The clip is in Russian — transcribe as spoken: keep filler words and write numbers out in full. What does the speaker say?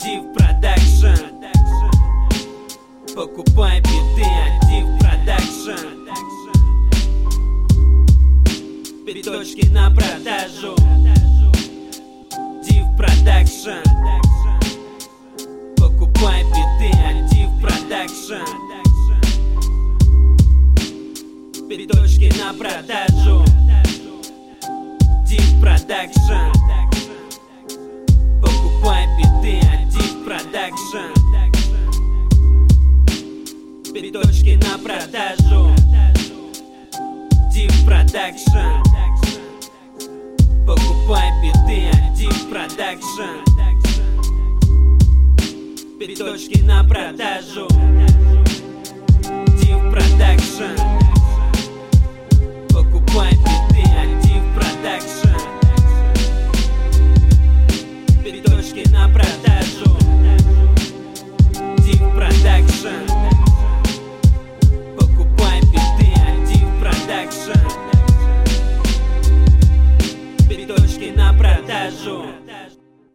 Div Production. Покупай биты от Div Production. Биточки на продажу. Div Production. Покупай биты от Div Production. Биточки на продажу. Div Production. Покупай биты от Div Production. Биточки на продажу. Div Production. Покупай биты от Div Production. Биточки на продажу. Div Production. Покупай биты от Div Production. Биточки на продажу. Div Production. Покупай биты от Div Production. Биточки на продажу.